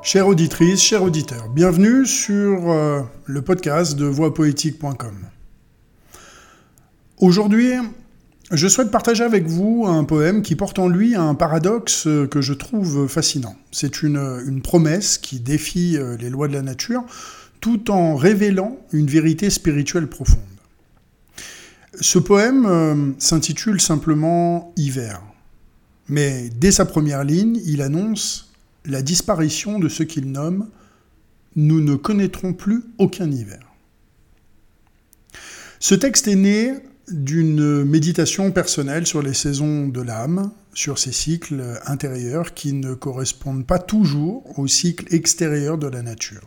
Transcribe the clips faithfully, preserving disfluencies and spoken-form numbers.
Chères auditrices, chers auditeurs, bienvenue sur euh, le podcast de voix poétique point com. Aujourd'hui, je souhaite partager avec vous un poème qui porte en lui un paradoxe que je trouve fascinant. C'est une, une promesse qui défie les lois de la nature, tout en révélant une vérité spirituelle profonde. Ce poème euh, s'intitule simplement « Hiver ». Mais dès sa première ligne, il annonce la disparition de ce qu'il nomme « Nous ne connaîtrons plus aucun hiver ». Ce texte est né d'une méditation personnelle sur les saisons de l'âme, sur ces cycles intérieurs qui ne correspondent pas toujours au cycle extérieur de la nature.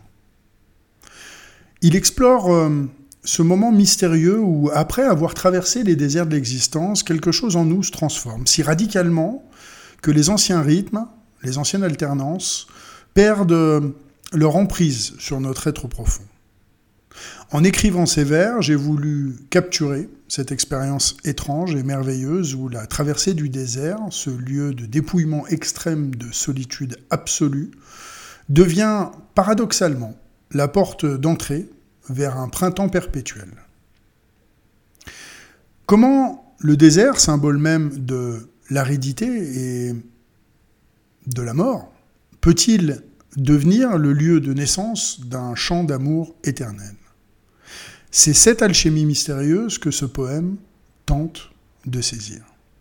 Il explore euh, ce moment mystérieux où, après avoir traversé les déserts de l'existence, quelque chose en nous se transforme, si radicalement que les anciens rythmes, les anciennes alternances, perdent leur emprise sur notre être profond. En écrivant ces vers, j'ai voulu capturer cette expérience étrange et merveilleuse où la traversée du désert, ce lieu de dépouillement extrême de solitude absolue, devient paradoxalement la porte d'entrée vers un printemps perpétuel. Comment le désert, symbole même de l'aridité et de la mort, peut-il devenir le lieu de naissance d'un chant d'amour éternel ? C'est cette alchimie mystérieuse que ce poème tente de saisir.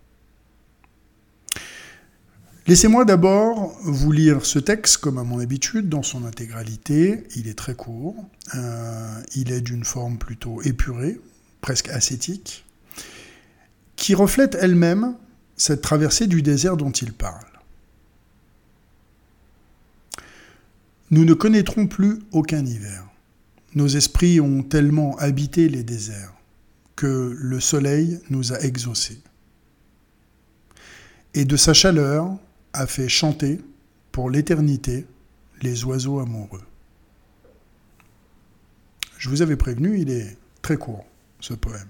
Laissez-moi d'abord vous lire ce texte, comme à mon habitude, dans son intégralité. Il est très court, euh, il est d'une forme plutôt épurée, presque ascétique, qui reflète elle-même cette traversée du désert dont il parle. Nous ne connaîtrons plus aucun hiver. Nos esprits ont tellement habité les déserts que le soleil nous a exaucés. Et de sa chaleur a fait chanter pour l'éternité les oiseaux amoureux. Je vous avais prévenu, il est très court, ce poème.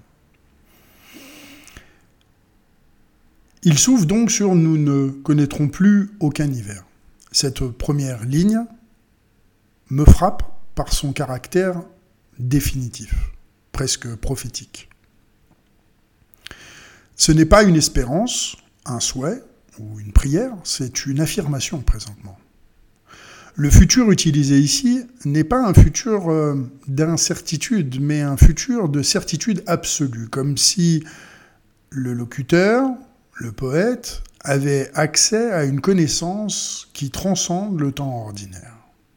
Il s'ouvre donc sur « Nous ne connaîtrons plus aucun hiver ». Cette première ligne me frappe par son caractère définitif, presque prophétique. Ce n'est pas une espérance, un souhait ou une prière, c'est une affirmation présentement. Le futur utilisé ici n'est pas un futur euh, d'incertitude, mais un futur de certitude absolue, comme si le locuteur, le poète, avait accès à une connaissance qui transcende le temps ordinaire.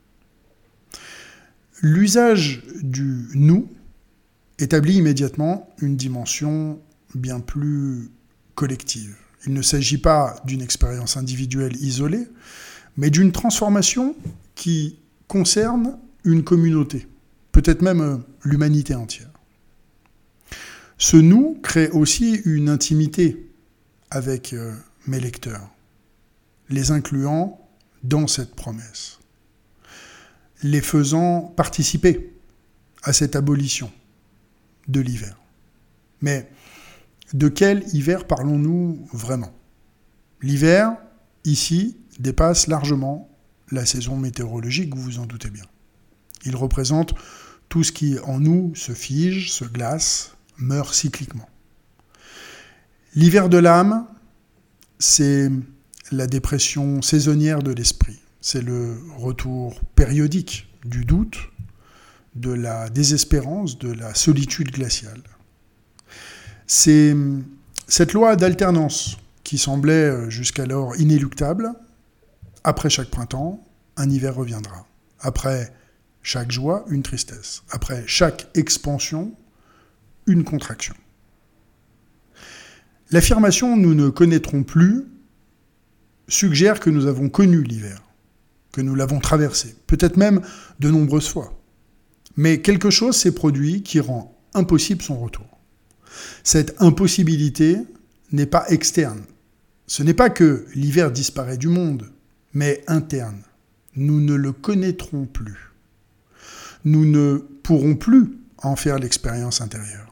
L'usage du « nous » établit immédiatement une dimension bien plus collective. Il ne s'agit pas d'une expérience individuelle isolée, mais d'une transformation qui concerne une communauté, peut-être même l'humanité entière. Ce « nous » crée aussi une intimité avec mes lecteurs, les incluant dans cette promesse, les faisant participer à cette abolition de l'hiver. Mais de quel hiver parlons-nous vraiment ? L'hiver, ici, dépasse largement la saison météorologique, vous vous en doutez bien. Il représente tout ce qui en nous se fige, se glace, meurt cycliquement. L'hiver de l'âme, c'est la dépression saisonnière de l'esprit. C'est le retour périodique du doute, de la désespérance, de la solitude glaciale. C'est cette loi d'alternance qui semblait jusqu'alors inéluctable. Après chaque printemps, un hiver reviendra. Après chaque joie, une tristesse. Après chaque expansion, une contraction. L'affirmation « nous ne connaîtrons plus » suggère que nous avons connu l'hiver, que nous l'avons traversé, peut-être même de nombreuses fois. Mais quelque chose s'est produit qui rend impossible son retour. Cette impossibilité n'est pas externe. Ce n'est pas que l'hiver disparaît du monde, mais interne. Nous ne le connaîtrons plus. Nous ne pourrons plus en faire l'expérience intérieure.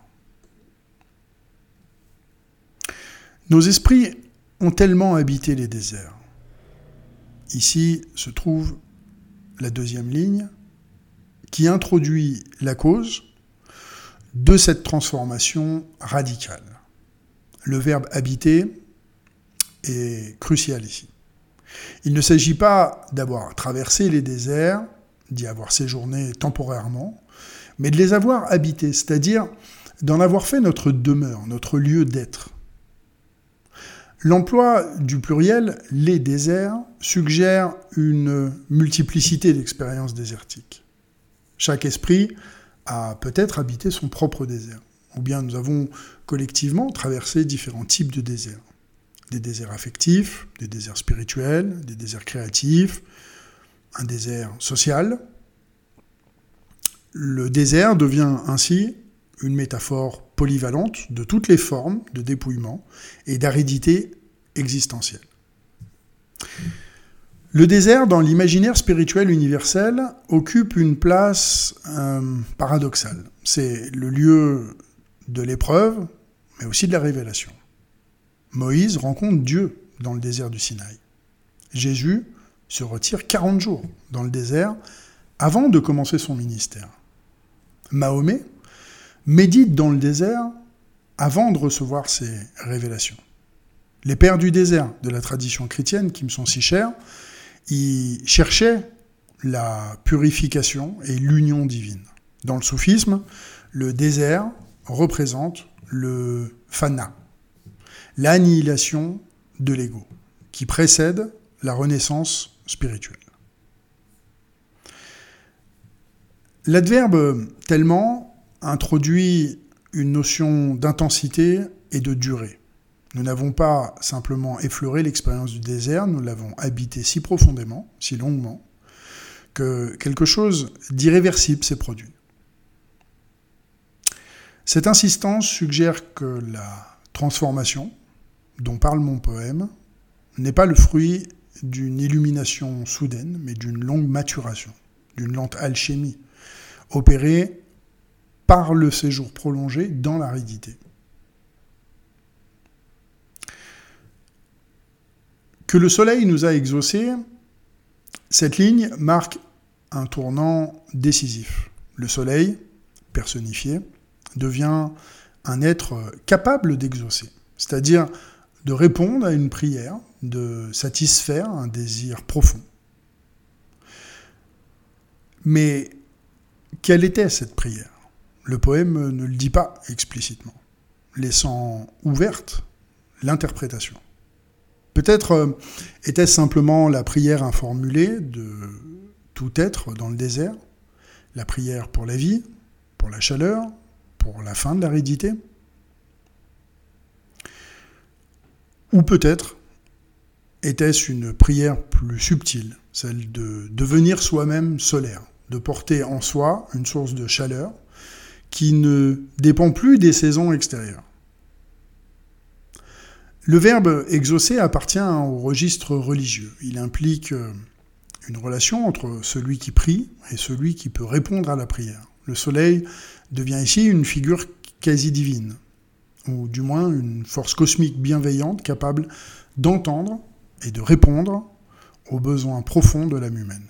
Nos esprits ont tellement habité les déserts. Ici se trouve la deuxième ligne, qui introduit la cause de cette transformation radicale. Le verbe habiter est crucial ici. Il ne s'agit pas d'avoir traversé les déserts, d'y avoir séjourné temporairement, mais de les avoir habités, c'est-à-dire d'en avoir fait notre demeure, notre lieu d'être. L'emploi du pluriel « les déserts » suggère une multiplicité d'expériences désertiques. Chaque esprit a peut-être habité son propre désert, ou bien nous avons collectivement traversé différents types de déserts. Des déserts affectifs, des déserts spirituels, des déserts créatifs, un désert social. Le désert devient ainsi une métaphore polyvalente de toutes les formes de dépouillement et d'aridité existentielle. Le désert, dans l'imaginaire spirituel universel, occupe une place euh, paradoxale. C'est le lieu de l'épreuve, mais aussi de la révélation. Moïse rencontre Dieu dans le désert du Sinaï. Jésus se retire quarante jours dans le désert avant de commencer son ministère. Mahomet médite dans le désert avant de recevoir ses révélations. Les pères du désert de la tradition chrétienne, qui me sont si chers, ils cherchaient la purification et l'union divine. Dans le soufisme, le désert représente le fana, l'annihilation de l'ego, qui précède la renaissance spirituelle. L'adverbe « tellement » introduit une notion d'intensité et de durée. Nous n'avons pas simplement effleuré l'expérience du désert, nous l'avons habité si profondément, si longuement, que quelque chose d'irréversible s'est produit. Cette insistance suggère que la transformation, dont parle mon poème, n'est pas le fruit d'une illumination soudaine, mais d'une longue maturation, d'une lente alchimie, opérée par le séjour prolongé dans l'aridité. Que le soleil nous a exaucés, cette ligne marque un tournant décisif. Le soleil, personnifié, devient un être capable d'exaucer, c'est-à-dire de répondre à une prière, de satisfaire un désir profond. Mais quelle était cette prière ? Le poème ne le dit pas explicitement, laissant ouverte l'interprétation. Peut-être était-ce simplement la prière informulée de tout être dans le désert, la prière pour la vie, pour la chaleur, pour la fin de l'aridité. Ou peut-être était-ce une prière plus subtile, celle de devenir soi-même solaire, de porter en soi une source de chaleur qui ne dépend plus des saisons extérieures. Le verbe « exaucer » appartient au registre religieux. Il implique une relation entre celui qui prie et celui qui peut répondre à la prière. Le soleil devient ici une figure quasi divine, ou du moins une force cosmique bienveillante capable d'entendre et de répondre aux besoins profonds de l'âme humaine.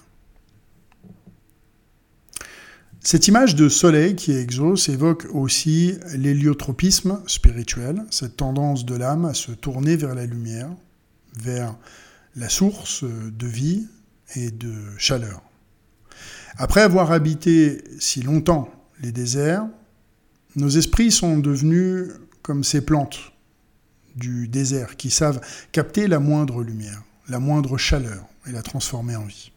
Cette image de soleil qui exauce évoque aussi l'héliotropisme spirituel, cette tendance de l'âme à se tourner vers la lumière, vers la source de vie et de chaleur. Après avoir habité si longtemps les déserts, nos esprits sont devenus comme ces plantes du désert qui savent capter la moindre lumière, la moindre chaleur et la transformer en vie.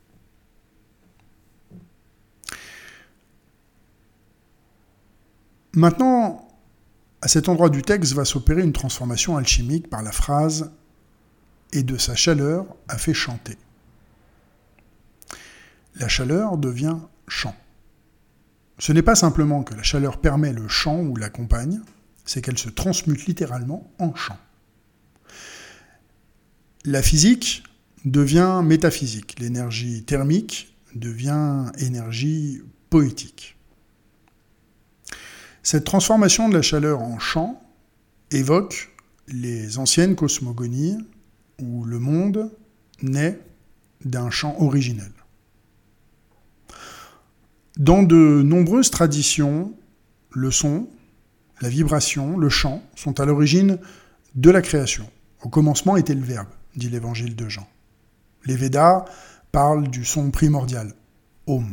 Maintenant, à cet endroit du texte va s'opérer une transformation alchimique par la phrase « et de sa chaleur a fait chanter ». La chaleur devient chant. Ce n'est pas simplement que la chaleur permet le chant ou l'accompagne, c'est qu'elle se transmute littéralement en chant. La physique devient métaphysique, l'énergie thermique devient énergie poétique. Cette transformation de la chaleur en chant évoque les anciennes cosmogonies où le monde naît d'un chant originel. Dans de nombreuses traditions, le son, la vibration, le chant sont à l'origine de la création. Au commencement était le Verbe, dit l'évangile de Jean. Les Védas parlent du son primordial, Om.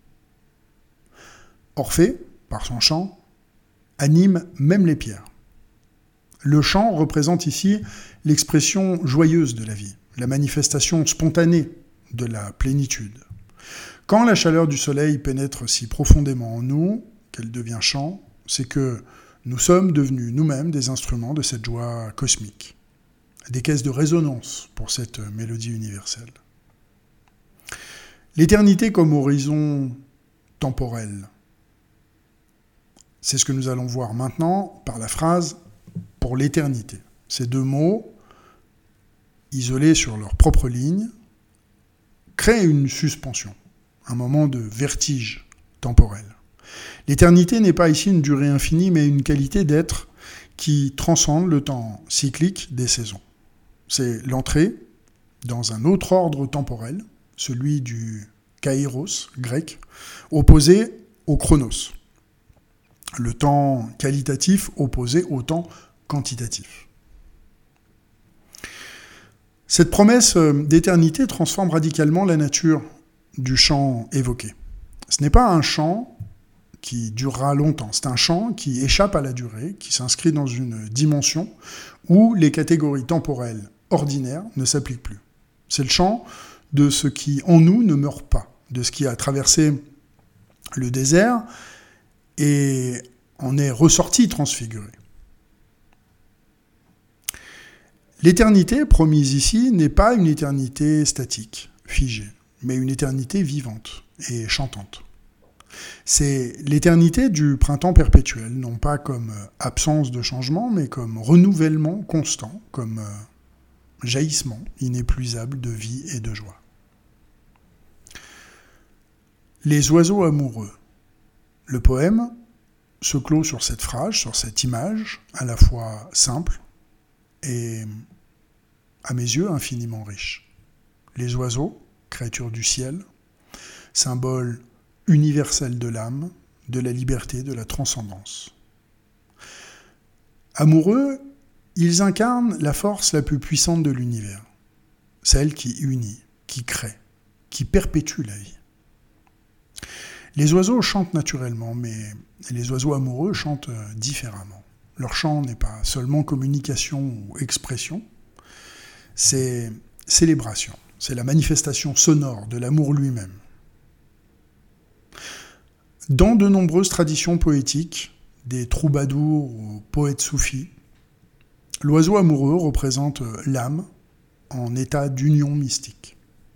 Orphée, par son chant, anime même les pierres. Le chant représente ici l'expression joyeuse de la vie, la manifestation spontanée de la plénitude. Quand la chaleur du soleil pénètre si profondément en nous qu'elle devient chant, c'est que nous sommes devenus nous-mêmes des instruments de cette joie cosmique, des caisses de résonance pour cette mélodie universelle. L'éternité comme horizon temporel, c'est ce que nous allons voir maintenant par la phrase « pour l'éternité ». Ces deux mots, isolés sur leur propre ligne, créent une suspension, un moment de vertige temporel. L'éternité n'est pas ici une durée infinie, mais une qualité d'être qui transcende le temps cyclique des saisons. C'est l'entrée dans un autre ordre temporel, celui du kairos grec, opposé au chronos, le temps qualitatif opposé au temps quantitatif. Cette promesse d'éternité transforme radicalement la nature du chant évoqué. Ce n'est pas un chant qui durera longtemps, c'est un chant qui échappe à la durée, qui s'inscrit dans une dimension où les catégories temporelles ordinaires ne s'appliquent plus. C'est le chant de ce qui en nous ne meurt pas, de ce qui a traversé le désert et en est ressorti transfiguré. L'éternité promise ici n'est pas une éternité statique, figée, mais une éternité vivante et chantante. C'est l'éternité du printemps perpétuel, non pas comme absence de changement, mais comme renouvellement constant, comme jaillissement inépuisable de vie et de joie. Les oiseaux amoureux. Le poème se clôt sur cette phrase, sur cette image, à la fois simple et, à mes yeux, infiniment riche. Les oiseaux, créatures du ciel, symbole universel de l'âme, de la liberté, de la transcendance. Amoureux, ils incarnent la force la plus puissante de l'univers, celle qui unit, qui crée, qui perpétue la vie. Les oiseaux chantent naturellement, mais les oiseaux amoureux chantent différemment. Leur chant n'est pas seulement communication ou expression, c'est célébration, c'est la manifestation sonore de l'amour lui-même. Dans de nombreuses traditions poétiques, des troubadours ou poètes soufis, l'oiseau amoureux représente l'âme en état d'union mystique.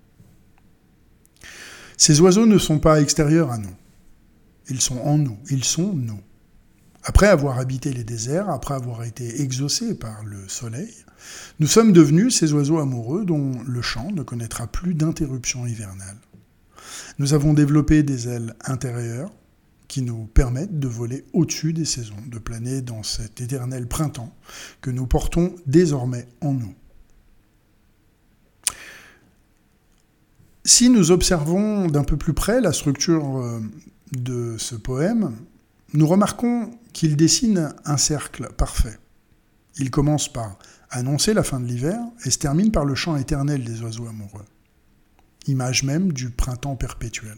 Ces oiseaux ne sont pas extérieurs à nous. Ils sont en nous, ils sont nous. Après avoir habité les déserts, après avoir été exaucés par le soleil, nous sommes devenus ces oiseaux amoureux dont le chant ne connaîtra plus d'interruption hivernale. Nous avons développé des ailes intérieures qui nous permettent de voler au-dessus des saisons, de planer dans cet éternel printemps que nous portons désormais en nous. Si nous observons d'un peu plus près la structure de ce poème, nous remarquons qu'il dessine un cercle parfait. Il commence par annoncer la fin de l'hiver et se termine par le chant éternel des oiseaux amoureux, image même du printemps perpétuel.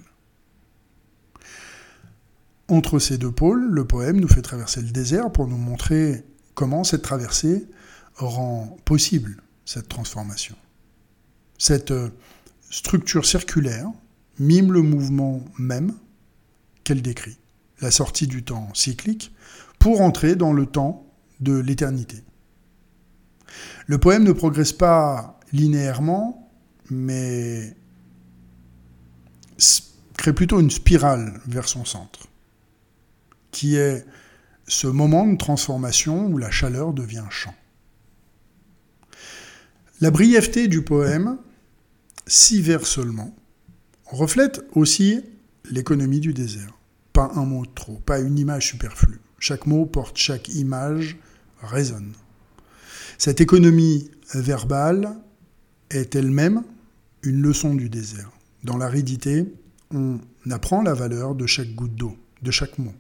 Entre ces deux pôles, le poème nous fait traverser le désert pour nous montrer comment cette traversée rend possible cette transformation. Cette structure circulaire mime le mouvement même qu'elle décrit, la sortie du temps cyclique, pour entrer dans le temps de l'éternité. Le poème ne progresse pas linéairement, mais crée plutôt une spirale vers son centre, qui est ce moment de transformation où la chaleur devient chant. La brièveté du poème, six vers seulement, reflète aussi l'économie du désert. Pas un mot de trop, pas une image superflue. Chaque mot porte, chaque image résonne. Cette économie verbale est elle-même une leçon du désert. Dans l'aridité, on apprend la valeur de chaque goutte d'eau, de chaque mot.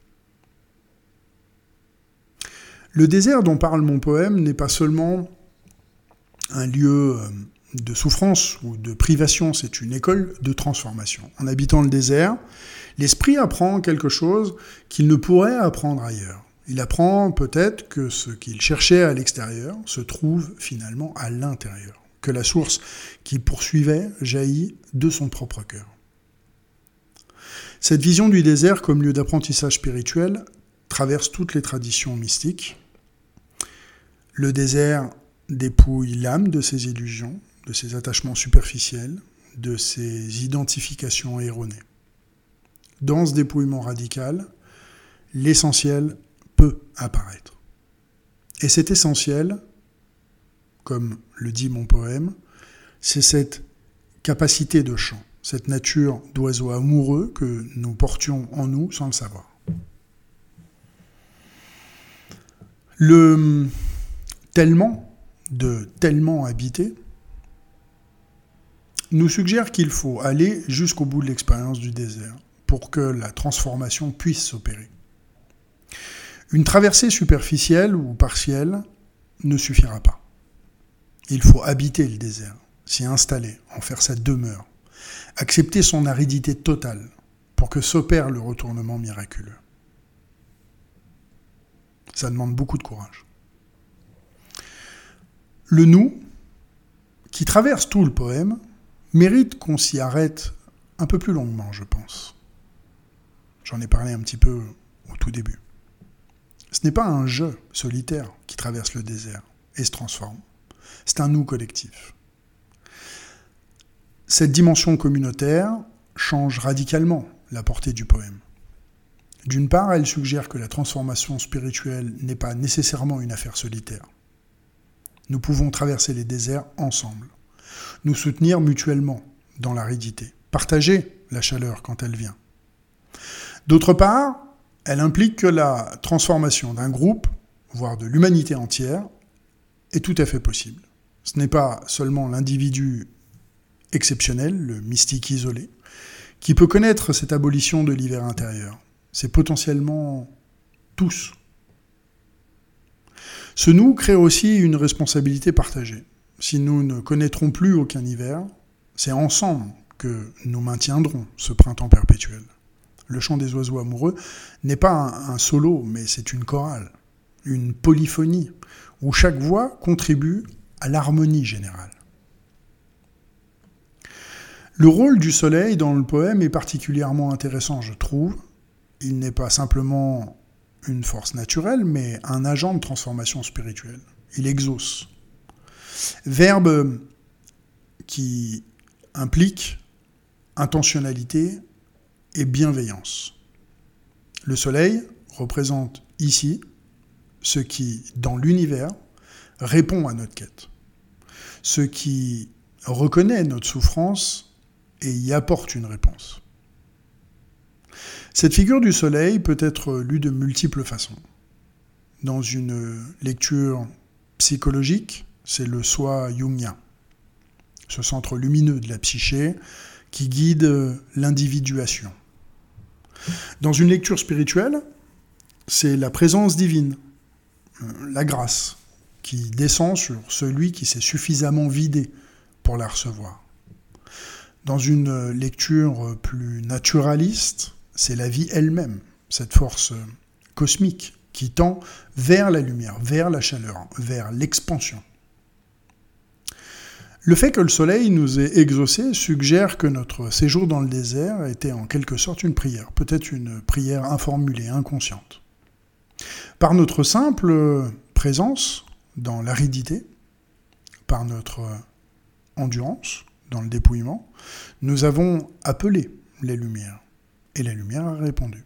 Le désert dont parle mon poème n'est pas seulement un lieu de souffrance ou de privation, c'est une école de transformation. En habitant le désert, l'esprit apprend quelque chose qu'il ne pourrait apprendre ailleurs. Il apprend peut-être que ce qu'il cherchait à l'extérieur se trouve finalement à l'intérieur, que la source qu'il poursuivait jaillit de son propre cœur. Cette vision du désert comme lieu d'apprentissage spirituel traverse toutes les traditions mystiques. Le désert dépouille l'âme de ses illusions, de ses attachements superficiels, de ses identifications erronées. Dans ce dépouillement radical, l'essentiel peut apparaître. Et cet essentiel, comme le dit mon poème, c'est cette capacité de chant, cette nature d'oiseau amoureux que nous portions en nous sans le savoir. Le tellement de tellement habité nous suggère qu'il faut aller jusqu'au bout de l'expérience du désert pour que la transformation puisse s'opérer. Une traversée superficielle ou partielle ne suffira pas. Il faut habiter le désert, s'y installer, en faire sa demeure, accepter son aridité totale pour que s'opère le retournement miraculeux. Ça demande beaucoup de courage. Le nous, qui traverse tout le poème, mérite qu'on s'y arrête un peu plus longuement, je pense. J'en ai parlé un petit peu au tout début. Ce n'est pas un je solitaire qui traverse le désert et se transforme. C'est un nous collectif. Cette dimension communautaire change radicalement la portée du poème. D'une part, elle suggère que la transformation spirituelle n'est pas nécessairement une affaire solitaire. Nous pouvons traverser les déserts ensemble, nous soutenir mutuellement dans l'aridité, partager la chaleur quand elle vient. D'autre part, elle implique que la transformation d'un groupe, voire de l'humanité entière, est tout à fait possible. Ce n'est pas seulement l'individu exceptionnel, le mystique isolé, qui peut connaître cette abolition de l'hiver intérieur. C'est potentiellement tous. Ce nous crée aussi une responsabilité partagée. Si nous ne connaîtrons plus aucun hiver, c'est ensemble que nous maintiendrons ce printemps perpétuel. Le chant des oiseaux amoureux n'est pas un, un solo, mais c'est une chorale, une polyphonie, où chaque voix contribue à l'harmonie générale. Le rôle du soleil dans le poème est particulièrement intéressant, je trouve. Il n'est pas simplement une force naturelle, mais un agent de transformation spirituelle. Il exauce. Verbe qui implique intentionnalité et bienveillance. Le soleil représente ici ce qui, dans l'univers, répond à notre quête. Ce qui reconnaît notre souffrance et y apporte une réponse. Cette figure du soleil peut être lue de multiples façons. Dans une lecture psychologique, c'est le soi jungien, ce centre lumineux de la psyché qui guide l'individuation. Dans une lecture spirituelle, c'est la présence divine, la grâce, qui descend sur celui qui s'est suffisamment vidé pour la recevoir. Dans une lecture plus naturaliste, c'est la vie elle-même, cette force cosmique qui tend vers la lumière, vers la chaleur, vers l'expansion. Le fait que le soleil nous ait exaucés suggère que notre séjour dans le désert était en quelque sorte une prière, peut-être une prière informulée, inconsciente. Par notre simple présence dans l'aridité, par notre endurance dans le dépouillement, nous avons appelé les lumières, et la lumière a répondu.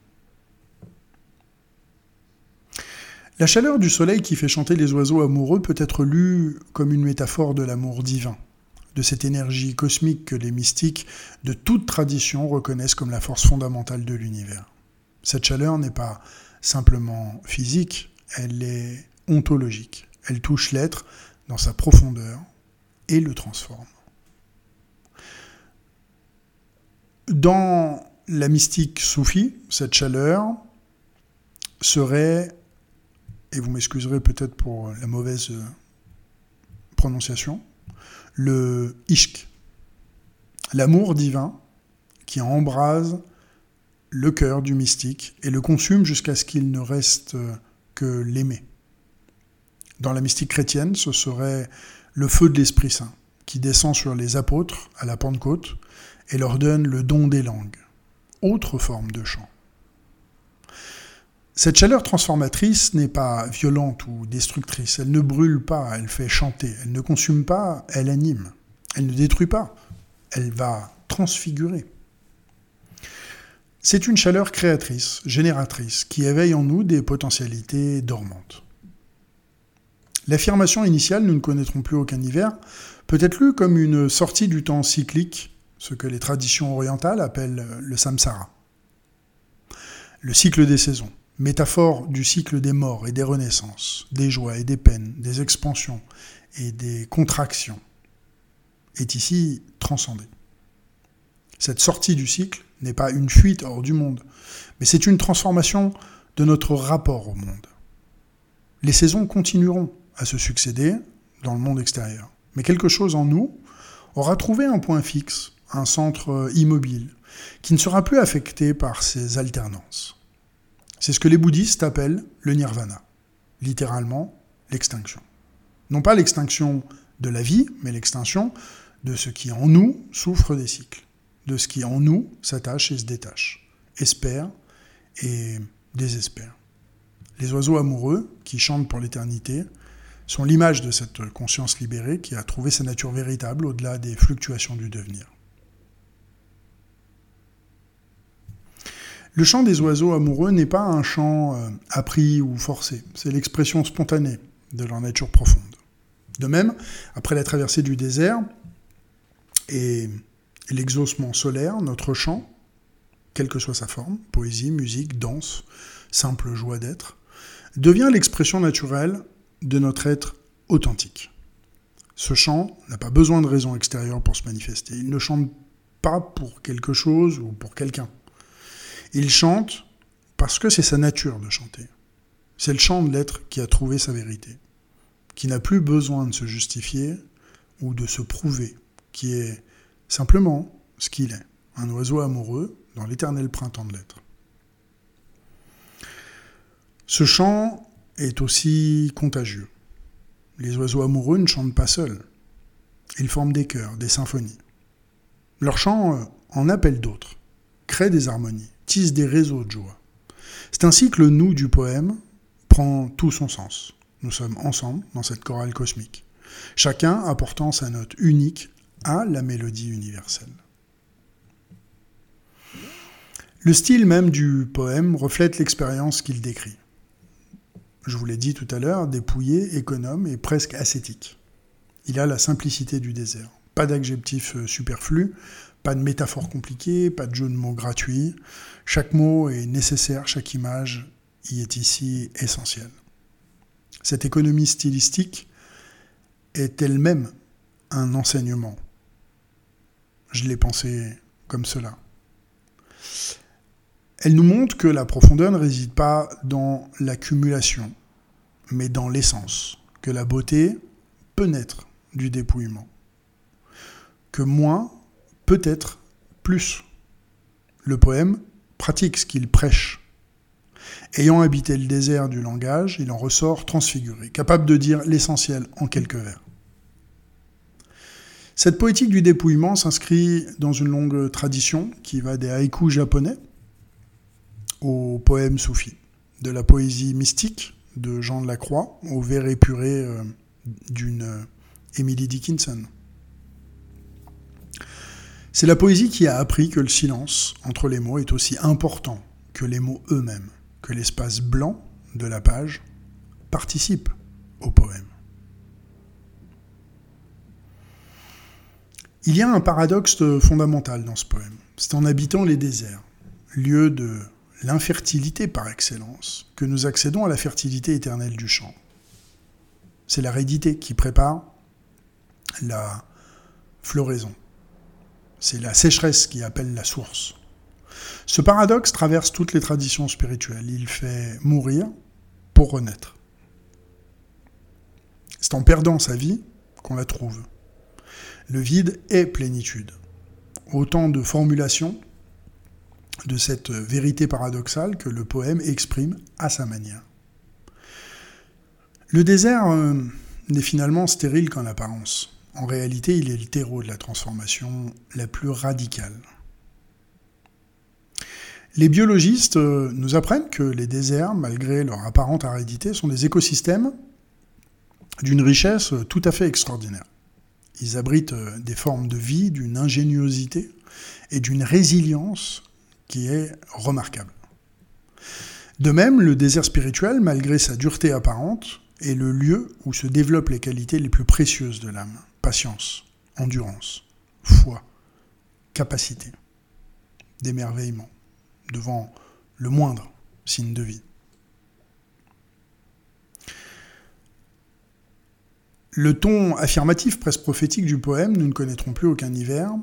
La chaleur du soleil qui fait chanter les oiseaux amoureux peut être lue comme une métaphore de l'amour divin, de cette énergie cosmique que les mystiques de toute tradition reconnaissent comme la force fondamentale de l'univers. Cette chaleur n'est pas simplement physique, elle est ontologique. Elle touche l'être dans sa profondeur et le transforme. Dans la mystique soufie, cette chaleur serait, et vous m'excuserez peut-être pour la mauvaise prononciation, le ishq, l'amour divin qui embrase le cœur du mystique et le consume jusqu'à ce qu'il ne reste que l'aimer. Dans la mystique chrétienne, ce serait le feu de l'Esprit Saint qui descend sur les apôtres à la Pentecôte et leur donne le don des langues, autre forme de chant. Cette chaleur transformatrice n'est pas violente ou destructrice, elle ne brûle pas, elle fait chanter, elle ne consume pas, elle anime, elle ne détruit pas, elle va transfigurer. C'est une chaleur créatrice, génératrice, qui éveille en nous des potentialités dormantes. L'affirmation initiale « nous ne connaîtrons plus aucun hiver » peut être lue comme une sortie du temps cyclique, ce que les traditions orientales appellent le samsara. Le cycle des saisons, métaphore du cycle des morts et des renaissances, des joies et des peines, des expansions et des contractions, est ici transcendée. Cette sortie du cycle n'est pas une fuite hors du monde, mais c'est une transformation de notre rapport au monde. Les saisons continueront à se succéder dans le monde extérieur, mais quelque chose en nous aura trouvé un point fixe, un centre immobile, qui ne sera plus affecté par ces alternances. C'est ce que les bouddhistes appellent le nirvana, littéralement l'extinction. Non pas l'extinction de la vie, mais l'extinction de ce qui en nous souffre des cycles, de ce qui en nous s'attache et se détache, espère et désespère. Les oiseaux amoureux, qui chantent pour l'éternité, sont l'image de cette conscience libérée qui a trouvé sa nature véritable au-delà des fluctuations du devenir. Le chant des oiseaux amoureux n'est pas un chant euh, appris ou forcé, c'est l'expression spontanée de leur nature profonde. De même, après la traversée du désert et l'exaucement solaire, notre chant, quelle que soit sa forme, poésie, musique, danse, simple joie d'être, devient l'expression naturelle de notre être authentique. Ce chant n'a pas besoin de raison extérieure pour se manifester. Il ne chante pas pour quelque chose ou pour quelqu'un. Il chante parce que c'est sa nature de chanter. C'est le chant de l'être qui a trouvé sa vérité, qui n'a plus besoin de se justifier ou de se prouver, qui est simplement ce qu'il est, un oiseau amoureux dans l'éternel printemps de l'être. Ce chant est aussi contagieux. Les oiseaux amoureux ne chantent pas seuls. Ils forment des chœurs, des symphonies. Leur chant en appelle d'autres, crée des harmonies, tisse des réseaux de joie. C'est ainsi que le nous du poème prend tout son sens. Nous sommes ensemble dans cette chorale cosmique, chacun apportant sa note unique à la mélodie universelle. Le style même du poème reflète l'expérience qu'il décrit. Je vous l'ai dit tout à l'heure, dépouillé, économe et presque ascétique. Il a la simplicité du désert. Pas d'adjectifs superflus, pas de métaphores compliquées, pas de jeu de mots gratuits. Chaque mot est nécessaire, chaque image y est ici essentielle. Cette économie stylistique est elle-même un enseignement. Je l'ai pensé comme cela. Elle nous montre que la profondeur ne réside pas dans l'accumulation, mais dans l'essence, que la beauté peut naître du dépouillement, que moins peut être plus. Le poème pratique ce qu'il prêche. Ayant habité le désert du langage, il en ressort transfiguré, capable de dire l'essentiel en quelques vers. Cette poétique du dépouillement s'inscrit dans une longue tradition qui va des haïkus japonais aux poèmes soufis, de la poésie mystique de Jean de la Croix aux vers épurés euh, d'une euh, Emily Dickinson. C'est la poésie qui a appris que le silence entre les mots est aussi important que les mots eux-mêmes, que l'espace blanc de la page participe au poème. Il y a un paradoxe fondamental dans ce poème. C'est en habitant les déserts, lieu de l'infertilité par excellence, que nous accédons à la fertilité éternelle du chant. C'est l'aridité qui prépare la floraison. C'est la sécheresse qui appelle la source. Ce paradoxe traverse toutes les traditions spirituelles. Il fait mourir pour renaître. C'est en perdant sa vie qu'on la trouve. Le vide est plénitude. Autant de formulations de cette vérité paradoxale que le poème exprime à sa manière. Le désert euh, n'est finalement stérile qu'en apparence. En réalité, il est le terreau de la transformation la plus radicale. Les biologistes euh, nous apprennent que les déserts, malgré leur apparente aridité, sont des écosystèmes d'une richesse tout à fait extraordinaire. Ils abritent des formes de vie, d'une ingéniosité et d'une résilience qui est remarquable. De même, le désert spirituel, malgré sa dureté apparente, est le lieu où se développent les qualités les plus précieuses de l'âme. Patience, endurance, foi, capacité, d'émerveillement, devant le moindre signe de vie. Le ton affirmatif, presque prophétique du poème, nous ne connaîtrons plus aucun hiver,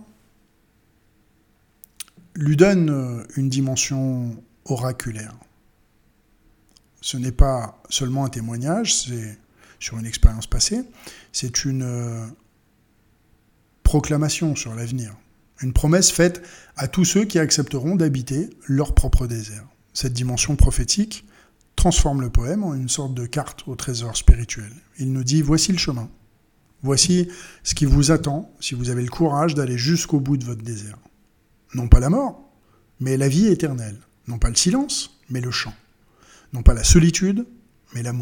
lui donne une dimension oraculaire. Ce n'est pas seulement un témoignage, c'est sur une expérience passée, c'est une proclamation sur l'avenir, une promesse faite à tous ceux qui accepteront d'habiter leur propre désert. Cette dimension prophétique transforme le poème en une sorte de carte au trésor spirituel. Il nous dit « Voici le chemin. Voici ce qui vous attend si vous avez le courage d'aller jusqu'au bout de votre désert. Non pas la mort, mais la vie éternelle. Non pas le silence, mais le chant. Non pas la solitude, mais l'amour. »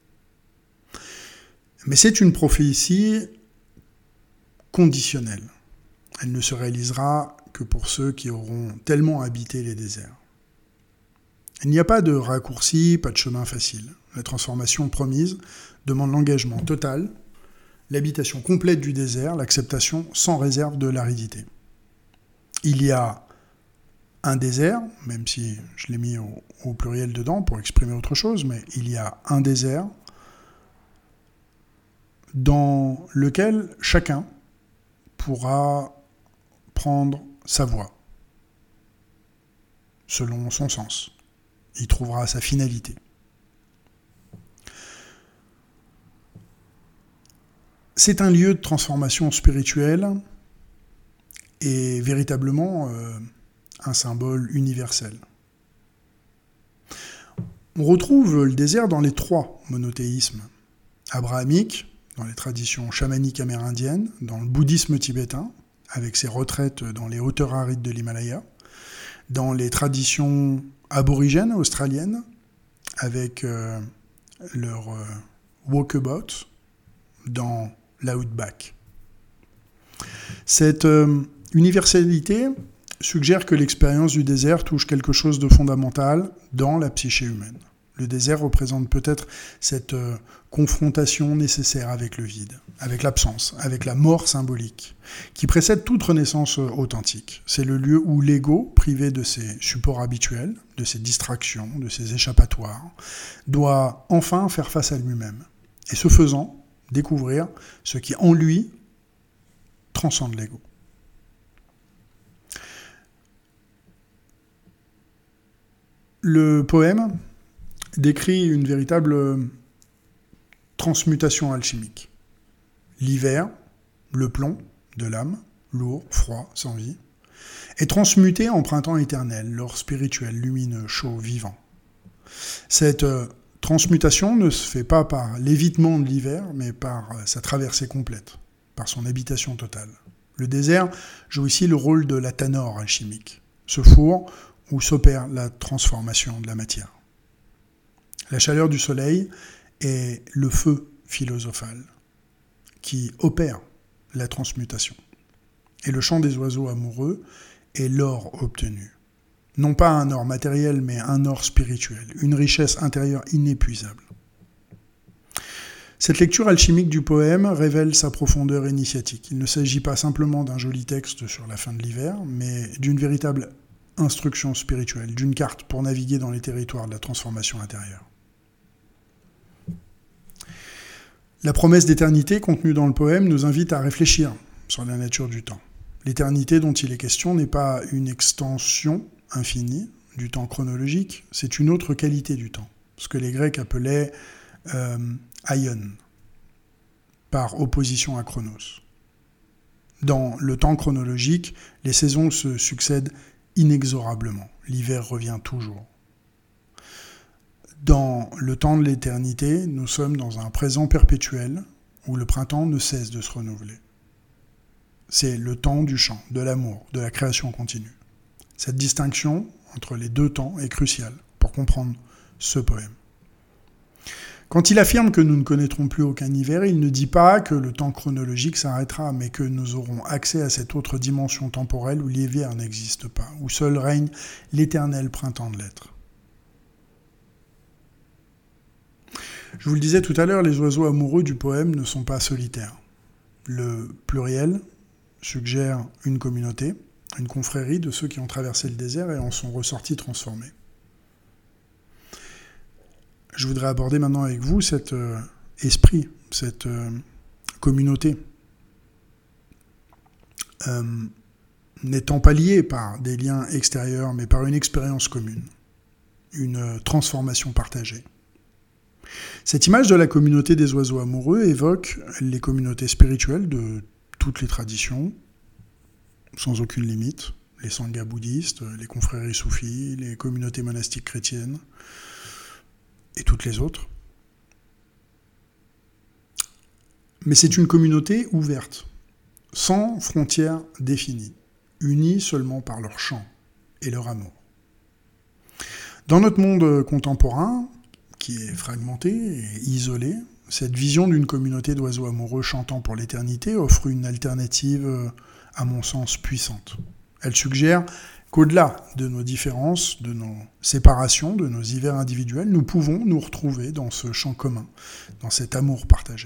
Mais c'est une prophétie conditionnelle. Elle ne se réalisera que pour ceux qui auront tellement habité les déserts. Il n'y a pas de raccourci, pas de chemin facile. La transformation promise demande l'engagement total, l'habitation complète du désert, l'acceptation sans réserve de l'aridité. Il y a un désert, même si je l'ai mis au, au pluriel dedans pour exprimer autre chose, mais il y a un désert dans lequel chacun pourra prendre sa voie, selon son sens. Il trouvera sa finalité. C'est un lieu de transformation spirituelle et véritablement euh, un symbole universel. On retrouve le désert dans les trois monothéismes. Abrahamique, dans les traditions chamaniques amérindiennes, dans le bouddhisme tibétain, avec ses retraites dans les hauteurs arides de l'Himalaya, dans les traditions aborigènes australiennes, avec euh, leur euh, walkabout dans l'outback. Cette euh, universalité suggère que l'expérience du désert touche quelque chose de fondamental dans la psyché humaine. Le désert représente peut-être cette euh, confrontation nécessaire avec le vide, avec l'absence, avec la mort symbolique, qui précède toute renaissance authentique. C'est le lieu où l'ego, privé de ses supports habituels, de ses distractions, de ses échappatoires, doit enfin faire face à lui-même. Et ce faisant, découvrir ce qui, en lui, transcende l'ego. Le poème décrit une véritable transmutation alchimique. L'hiver, le plomb de l'âme, lourd, froid, sans vie, est transmuté en printemps éternel, l'or spirituel, lumineux, chaud, vivant. Cette transmutation ne se fait pas par l'évitement de l'hiver, mais par sa traversée complète, par son habitation totale. Le désert joue ici le rôle de la tanore alchimique, ce four où s'opère la transformation de la matière. La chaleur du soleil est le feu philosophal qui opère la transmutation. Et le chant des oiseaux amoureux est l'or obtenu. Non pas un or matériel, mais un or spirituel, une richesse intérieure inépuisable. Cette lecture alchimique du poème révèle sa profondeur initiatique. Il ne s'agit pas simplement d'un joli texte sur la fin de l'hiver, mais d'une véritable instruction spirituelle, d'une carte pour naviguer dans les territoires de la transformation intérieure. La promesse d'éternité contenue dans le poème nous invite à réfléchir sur la nature du temps. L'éternité dont il est question n'est pas une extension infinie du temps chronologique, c'est une autre qualité du temps, ce que les Grecs appelaient euh, aion, par opposition à chronos. Dans le temps chronologique, les saisons se succèdent inexorablement. L'hiver revient toujours. Dans le temps de l'éternité, nous sommes dans un présent perpétuel où le printemps ne cesse de se renouveler. C'est le temps du chant, de l'amour, de la création continue. Cette distinction entre les deux temps est cruciale pour comprendre ce poème. Quand il affirme que nous ne connaîtrons plus aucun hiver, il ne dit pas que le temps chronologique s'arrêtera, mais que nous aurons accès à cette autre dimension temporelle où l'hiver n'existe pas, où seul règne l'éternel printemps de l'être. Je vous le disais tout à l'heure, les oiseaux amoureux du poème ne sont pas solitaires. Le pluriel suggère une communauté, une confrérie de ceux qui ont traversé le désert et en sont ressortis transformés. Je voudrais aborder maintenant avec vous cet euh, esprit, cette euh, communauté, euh, n'étant pas liée par des liens extérieurs, mais par une expérience commune, une euh, transformation partagée. Cette image de la communauté des oiseaux amoureux évoque les communautés spirituelles de toutes les traditions, sans aucune limite, les sanghas bouddhistes, les confréries soufis, les communautés monastiques chrétiennes, et toutes les autres. Mais c'est une communauté ouverte, sans frontières définies, unie seulement par leur chant et leur amour. Dans notre monde contemporain, qui est fragmenté et isolé, cette vision d'une communauté d'oiseaux amoureux chantant pour l'éternité offre une alternative, à mon sens, puissante. Elle suggère qu'au-delà de nos différences, de nos séparations, de nos hivers individuels, nous pouvons nous retrouver dans ce chant commun, dans cet amour partagé.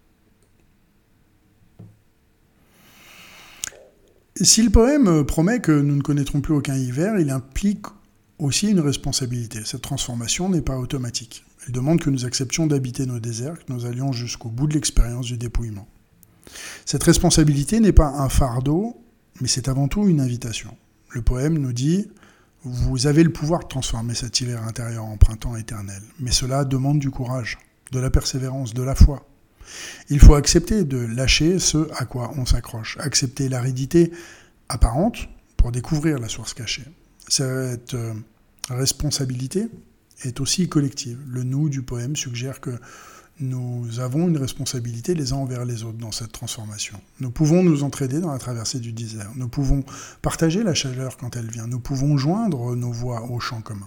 Si le poème promet que nous ne connaîtrons plus aucun hiver, il implique aussi une responsabilité. Cette transformation n'est pas automatique. Elle demande que nous acceptions d'habiter nos déserts, que nous allions jusqu'au bout de l'expérience du dépouillement. Cette responsabilité n'est pas un fardeau, mais c'est avant tout une invitation. Le poème nous dit « Vous avez le pouvoir de transformer cet hiver intérieur en printemps éternel, mais cela demande du courage, de la persévérance, de la foi. Il faut accepter de lâcher ce à quoi on s'accroche, accepter l'aridité apparente pour découvrir la source cachée. Cette euh, responsabilité est aussi collective. Le « nous » du poème suggère que nous avons une responsabilité les uns envers les autres dans cette transformation. Nous pouvons nous entraider dans la traversée du désert. Nous pouvons partager la chaleur quand elle vient. Nous pouvons joindre nos voix au chant commun.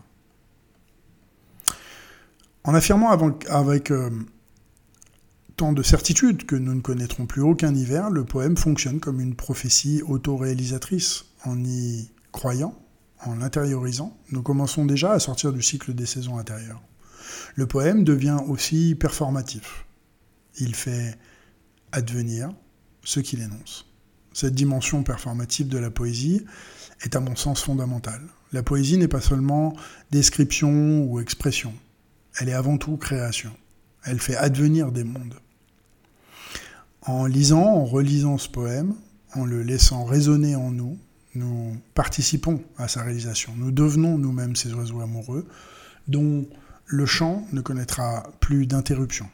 En affirmant avec, avec euh, tant de certitude que nous ne connaîtrons plus aucun hiver, le poème fonctionne comme une prophétie autoréalisatrice. En y croyant, en l'intériorisant, nous commençons déjà à sortir du cycle des saisons intérieures. Le poème devient aussi performatif. Il fait advenir ce qu'il énonce. Cette dimension performative de la poésie est à mon sens fondamentale. La poésie n'est pas seulement description ou expression. Elle est avant tout création. Elle fait advenir des mondes. En lisant, en relisant ce poème, en le laissant résonner en nous, nous participons à sa réalisation. Nous devenons nous-mêmes ces oiseaux amoureux dont le chant ne connaîtra plus d'interruption.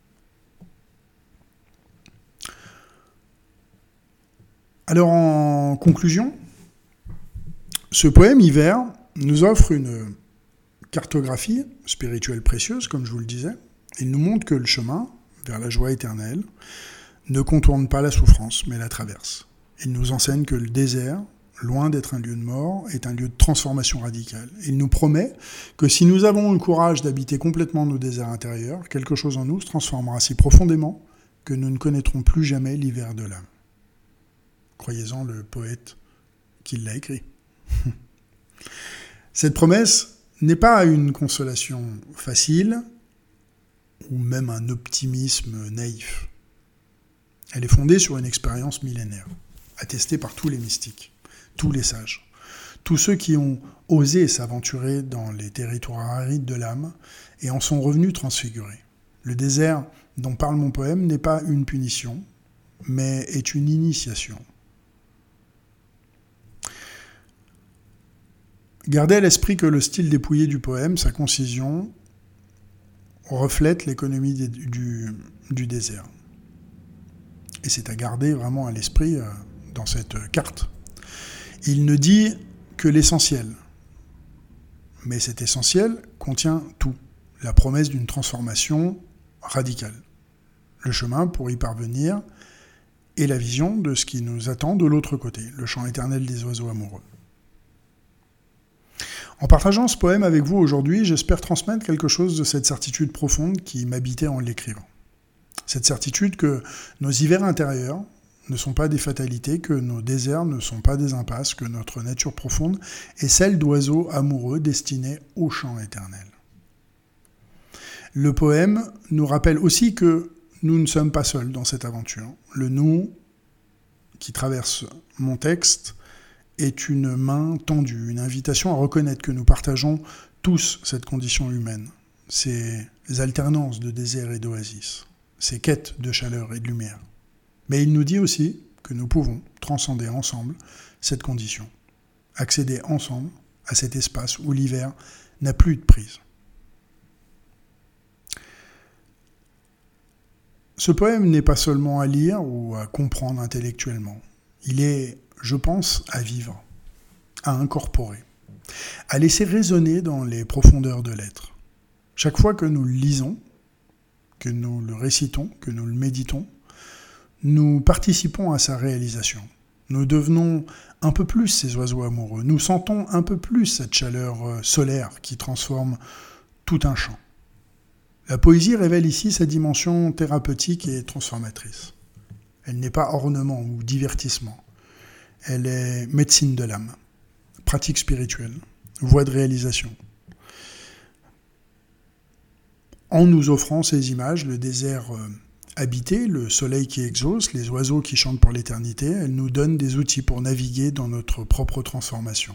Alors en conclusion, ce poème Hiver nous offre une cartographie spirituelle précieuse, comme je vous le disais. Il nous montre que le chemin vers la joie éternelle ne contourne pas la souffrance, mais la traverse. Il nous enseigne que le désert, loin d'être un lieu de mort, est un lieu de transformation radicale. Il nous promet que si nous avons le courage d'habiter complètement nos déserts intérieurs, quelque chose en nous se transformera si profondément que nous ne connaîtrons plus jamais l'hiver de l'âme. Croyez-en le poète qui l'a écrit. Cette promesse n'est pas une consolation facile ou même un optimisme naïf. Elle est fondée sur une expérience millénaire, attestée par tous les mystiques, tous les sages, tous ceux qui ont osé s'aventurer dans les territoires arides de l'âme et en sont revenus transfigurés. Le désert dont parle mon poème n'est pas une punition, mais est une initiation. Gardez à l'esprit que le style dépouillé du poème, sa concision, reflète l'économie du, du, du désert. Et c'est à garder vraiment à l'esprit euh, dans cette carte. Il ne dit que l'essentiel. Mais cet essentiel contient tout. La promesse d'une transformation radicale. Le chemin pour y parvenir et la vision de ce qui nous attend de l'autre côté, le chant éternel des oiseaux amoureux. En partageant ce poème avec vous aujourd'hui, j'espère transmettre quelque chose de cette certitude profonde qui m'habitait en l'écrivant. Cette certitude que nos hivers intérieurs ne sont pas des fatalités, que nos déserts ne sont pas des impasses, que notre nature profonde est celle d'oiseaux amoureux destinés au chant éternel. Le poème nous rappelle aussi que nous ne sommes pas seuls dans cette aventure. Le « nous » qui traverse mon texte est une main tendue, une invitation à reconnaître que nous partageons tous cette condition humaine, ces alternances de désert et d'oasis, ces quêtes de chaleur et de lumière. Mais il nous dit aussi que nous pouvons transcender ensemble cette condition, accéder ensemble à cet espace où l'hiver n'a plus de prise. Ce poème n'est pas seulement à lire ou à comprendre intellectuellement. Il est, je pense, à vivre, à incorporer, à laisser résonner dans les profondeurs de l'être. Chaque fois que nous le lisons, que nous le récitons, que nous le méditons, nous participons à sa réalisation. Nous devenons un peu plus ces oiseaux amoureux. Nous sentons un peu plus cette chaleur solaire qui transforme tout un champ. La poésie révèle ici sa dimension thérapeutique et transformatrice. Elle n'est pas ornement ou divertissement. Elle est médecine de l'âme, pratique spirituelle, voie de réalisation. En nous offrant ces images, le désert habité, le soleil qui exauce, les oiseaux qui chantent pour l'éternité, elle nous donne des outils pour naviguer dans notre propre transformation.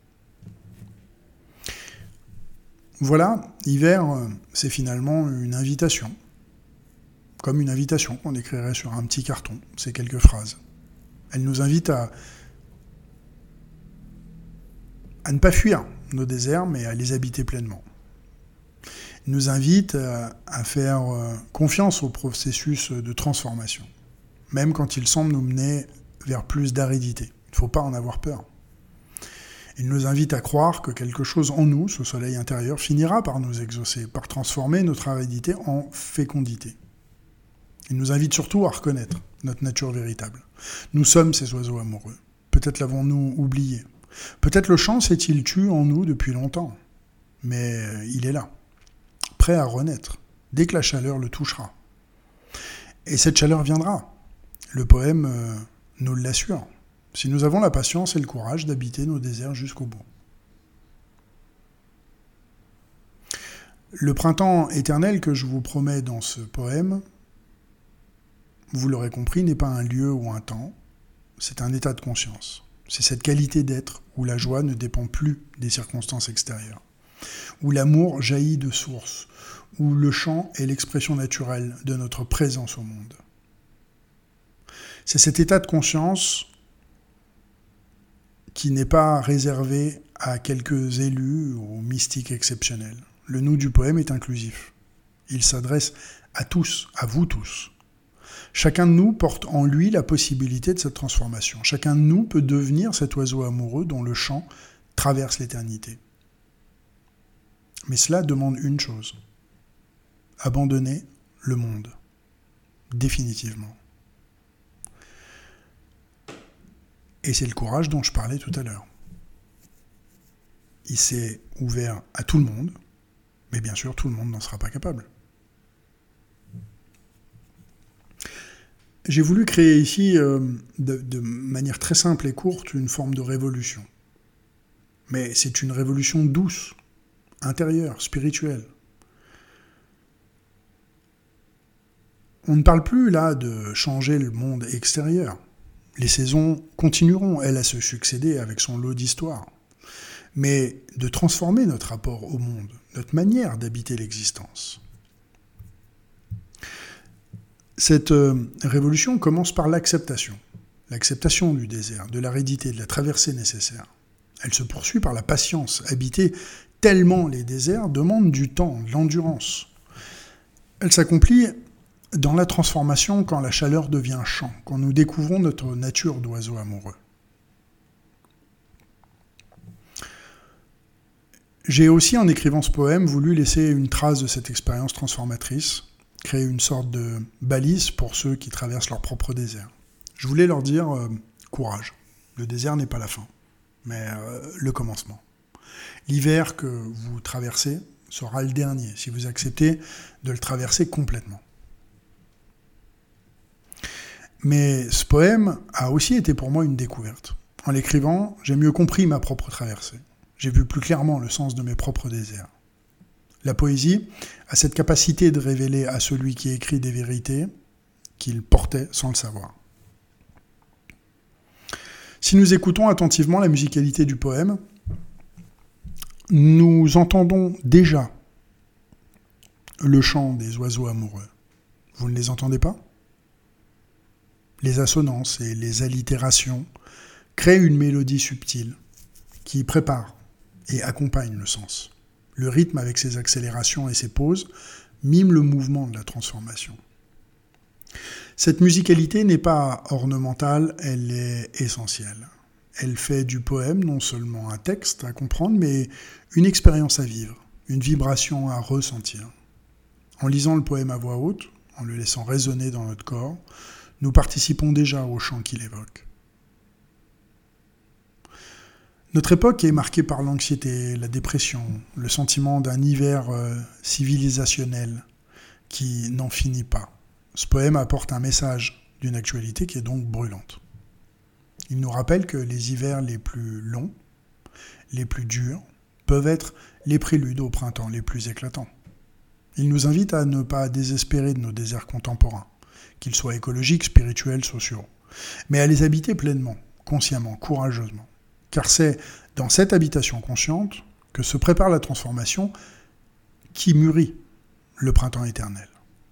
Voilà, hiver, c'est finalement une invitation. Comme une invitation qu'on écrirait sur un petit carton, ces quelques phrases. Elle nous invite à, à ne pas fuir nos déserts, mais à les habiter pleinement. Elle nous invite à, à faire confiance au processus de transformation, même quand il semble nous mener vers plus d'aridité. Il ne faut pas en avoir peur. Il nous invite à croire que quelque chose en nous, ce soleil intérieur, finira par nous exaucer, par transformer notre aridité en fécondité. Il nous invite surtout à reconnaître notre nature véritable. Nous sommes ces oiseaux amoureux. Peut-être l'avons-nous oublié. Peut-être le chant s'est-il tu en nous depuis longtemps. Mais il est là, prêt à renaître, dès que la chaleur le touchera. Et cette chaleur viendra. Le poème euh, nous l'assure. Si nous avons la patience et le courage d'habiter nos déserts jusqu'au bout. Le printemps éternel que je vous promets dans ce poème, vous l'aurez compris, n'est pas un lieu ou un temps, c'est un état de conscience. C'est cette qualité d'être où la joie ne dépend plus des circonstances extérieures, où l'amour jaillit de source, où le chant est l'expression naturelle de notre présence au monde. C'est cet état de conscience qui n'est pas réservé à quelques élus ou mystiques exceptionnels. Le nous du poème est inclusif. Il s'adresse à tous, à vous tous. Chacun de nous porte en lui la possibilité de cette transformation. Chacun de nous peut devenir cet oiseau amoureux dont le chant traverse l'éternité. Mais cela demande une chose, abandonner le monde, définitivement. Et c'est le courage dont je parlais tout à l'heure. Il s'est ouvert à tout le monde, mais bien sûr, tout le monde n'en sera pas capable. J'ai voulu créer ici, euh, de, de manière très simple et courte, une forme de révolution. Mais c'est une révolution douce, intérieure, spirituelle. On ne parle plus là de changer le monde extérieur. Les saisons continueront, elles, à se succéder avec son lot d'histoire. Mais de transformer notre rapport au monde, notre manière d'habiter l'existence. Cette euh, révolution commence par l'acceptation. L'acceptation du désert, de l'aridité, de la traversée nécessaire. Elle se poursuit par la patience. Habiter tellement les déserts demande du temps, de l'endurance. Elle s'accomplit dans la transformation quand la chaleur devient chant, quand nous découvrons notre nature d'oiseau amoureux. J'ai aussi, en écrivant ce poème, voulu laisser une trace de cette expérience transformatrice, créer une sorte de balise pour ceux qui traversent leur propre désert. Je voulais leur dire euh, courage. Le désert n'est pas la fin, mais euh, le commencement. L'hiver que vous traversez sera le dernier, si vous acceptez de le traverser complètement. Mais ce poème a aussi été pour moi une découverte. En l'écrivant, j'ai mieux compris ma propre traversée. J'ai vu plus clairement le sens de mes propres déserts. La poésie a cette capacité de révéler à celui qui écrit des vérités qu'il portait sans le savoir. Si nous écoutons attentivement la musicalité du poème, nous entendons déjà le chant des oiseaux amoureux. Vous ne les entendez pas ? Les assonances et les allitérations créent une mélodie subtile qui prépare et accompagne le sens. Le rythme, avec ses accélérations et ses pauses, mime le mouvement de la transformation. Cette musicalité n'est pas ornementale, elle est essentielle. Elle fait du poème non seulement un texte à comprendre, mais une expérience à vivre, une vibration à ressentir. En lisant le poème à voix haute, en le laissant résonner dans notre corps, nous participons déjà au chant qu'il évoque. Notre époque est marquée par l'anxiété, la dépression, le sentiment d'un hiver euh, civilisationnel qui n'en finit pas. Ce poème apporte un message d'une actualité qui est donc brûlante. Il nous rappelle que les hivers les plus longs, les plus durs, peuvent être les préludes au printemps les plus éclatants. Il nous invite à ne pas désespérer de nos déserts contemporains, qu'ils soient écologiques, spirituels, sociaux, mais à les habiter pleinement, consciemment, courageusement. Car c'est dans cette habitation consciente que se prépare la transformation qui mûrit le printemps éternel.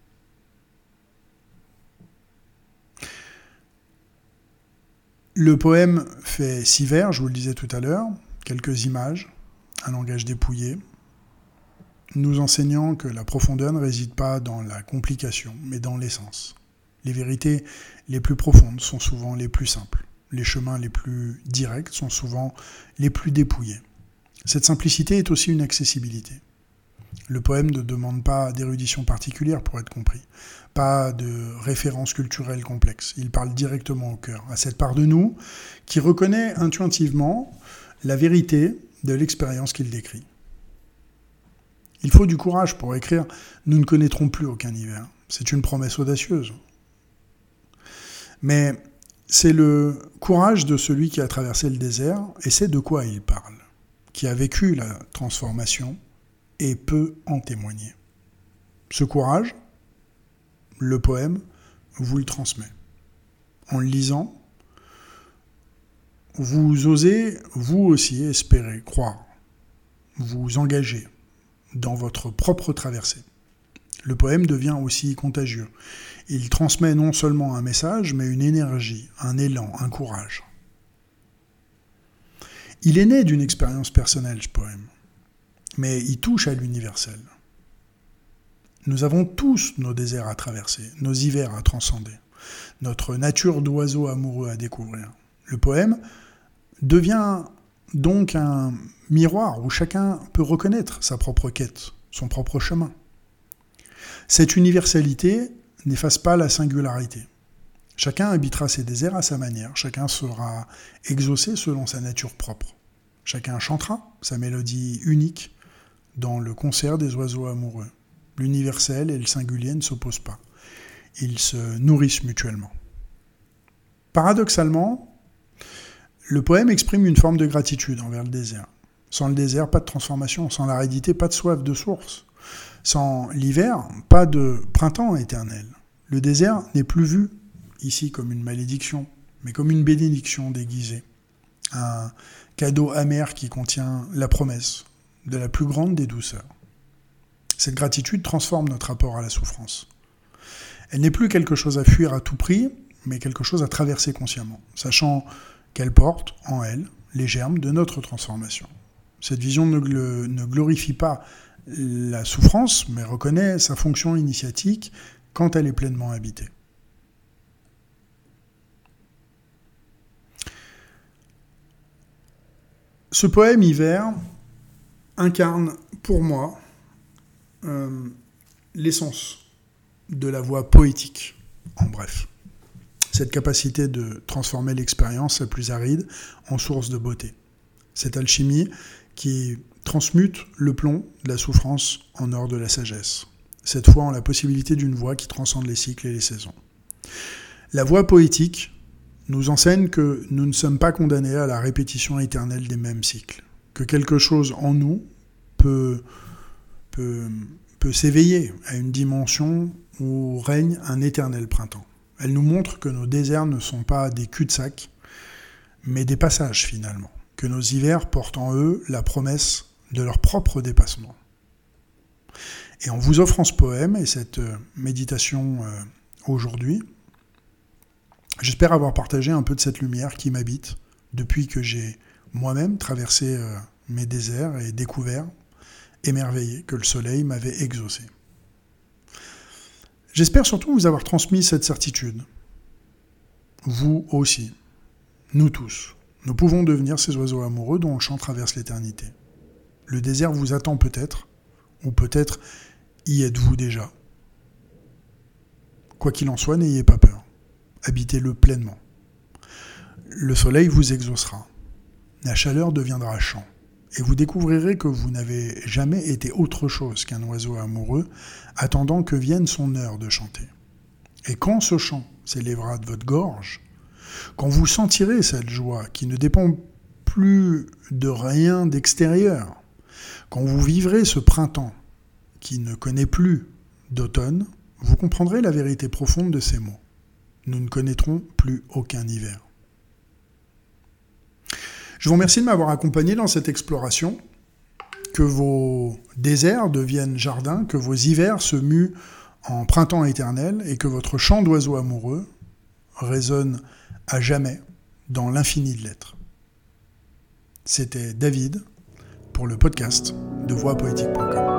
Le poème fait six vers, je vous le disais tout à l'heure, quelques images, un langage dépouillé, nous enseignant que la profondeur ne réside pas dans la complication, mais dans l'essence. Les vérités les plus profondes sont souvent les plus simples. Les chemins les plus directs sont souvent les plus dépouillés. Cette simplicité est aussi une accessibilité. Le poème ne demande pas d'érudition particulière pour être compris, pas de références culturelles complexes. Il parle directement au cœur, à cette part de nous qui reconnaît intuitivement la vérité de l'expérience qu'il décrit. Il faut du courage pour écrire « Nous ne connaîtrons plus aucun hiver ». C'est une promesse audacieuse. Mais c'est le courage de celui qui a traversé le désert, et c'est de quoi il parle, qui a vécu la transformation et peut en témoigner. Ce courage, le poème vous le transmet. En le lisant, vous osez, vous aussi, espérer, croire, vous engager dans votre propre traversée. Le poème devient aussi contagieux. Il transmet non seulement un message, mais une énergie, un élan, un courage. Il est né d'une expérience personnelle, ce poème, mais il touche à l'universel. Nous avons tous nos déserts à traverser, nos hivers à transcender, notre nature d'oiseau amoureux à découvrir. Le poème devient donc un miroir où chacun peut reconnaître sa propre quête, son propre chemin. Cette universalité n'efface pas la singularité. Chacun habitera ses déserts à sa manière, chacun sera exaucé selon sa nature propre. Chacun chantera sa mélodie unique dans le concert des oiseaux amoureux. L'universel et le singulier ne s'opposent pas. Ils se nourrissent mutuellement. Paradoxalement, le poème exprime une forme de gratitude envers le désert. Sans le désert, pas de transformation. Sans l'aridité, pas de soif de source. Sans l'hiver, pas de printemps éternel. Le désert n'est plus vu ici comme une malédiction, mais comme une bénédiction déguisée. Un cadeau amer qui contient la promesse de la plus grande des douceurs. Cette gratitude transforme notre rapport à la souffrance. Elle n'est plus quelque chose à fuir à tout prix, mais quelque chose à traverser consciemment, sachant qu'elle porte en elle les germes de notre transformation. Cette vision ne, gl- ne glorifie pas la souffrance, mais reconnaît sa fonction initiatique quand elle est pleinement habitée. Ce poème Hiver incarne pour moi euh, l'essence de la voie poétique, en bref. Cette capacité de transformer l'expérience la plus aride en source de beauté. Cette alchimie qui transmute le plomb de la souffrance en or de la sagesse. Cette fois en la possibilité d'une voie qui transcende les cycles et les saisons. La voie poétique nous enseigne que nous ne sommes pas condamnés à la répétition éternelle des mêmes cycles, que quelque chose en nous peut, peut, peut s'éveiller à une dimension où règne un éternel printemps. Elle nous montre que nos déserts ne sont pas des cul-de-sac, mais des passages finalement, que nos hivers portent en eux la promesse de leur propre dépassement. Et en vous offrant ce poème et cette méditation euh, aujourd'hui, j'espère avoir partagé un peu de cette lumière qui m'habite depuis que j'ai moi-même traversé euh, mes déserts et découvert, émerveillé, que le soleil m'avait exaucé. J'espère surtout vous avoir transmis cette certitude. Vous aussi, nous tous, nous pouvons devenir ces oiseaux amoureux dont le chant traverse l'éternité. Le désert vous attend peut-être, ou peut-être y êtes-vous déjà. Quoi qu'il en soit, n'ayez pas peur. Habitez-le pleinement. Le soleil vous exaucera. La chaleur deviendra chant. Et vous découvrirez que vous n'avez jamais été autre chose qu'un oiseau amoureux, attendant que vienne son heure de chanter. Et quand ce chant s'élèvera de votre gorge, quand vous sentirez cette joie qui ne dépend plus de rien d'extérieur, quand vous vivrez ce printemps qui ne connaît plus d'automne, vous comprendrez la vérité profonde de ces mots. Nous ne connaîtrons plus aucun hiver. Je vous remercie de m'avoir accompagné dans cette exploration. Que vos déserts deviennent jardins, que vos hivers se muent en printemps éternel et que votre chant d'oiseau amoureux résonne à jamais dans l'infini de l'être. C'était David pour le podcast de voix poétique point com.